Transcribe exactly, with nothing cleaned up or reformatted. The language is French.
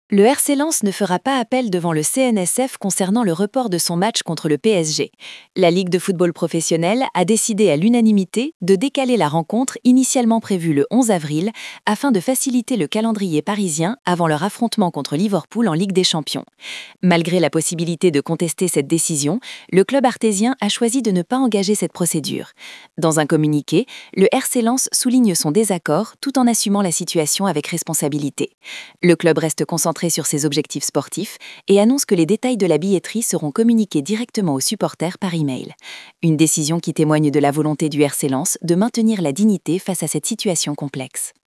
Le R C Lens ne fera pas appel devant le C N S F concernant le report de son match contre le P S G. La Ligue de football professionnel a décidé à l'unanimité de décaler la rencontre initialement prévue le onze avril afin de faciliter le calendrier parisien avant leur affrontement contre Liverpool en Ligue des Champions. Malgré la possibilité de contester cette décision, le club artésien a choisi de ne pas engager cette procédure. Dans un communiqué, le R C Lens souligne son désaccord tout en assumant la situation avec responsabilité. Le club reste concentré sur ses objectifs sportifs et annonce que les détails de la billetterie seront communiqués directement aux supporters par email. Une décision qui témoigne de la volonté du R C Lens de maintenir la dignité face à cette situation complexe.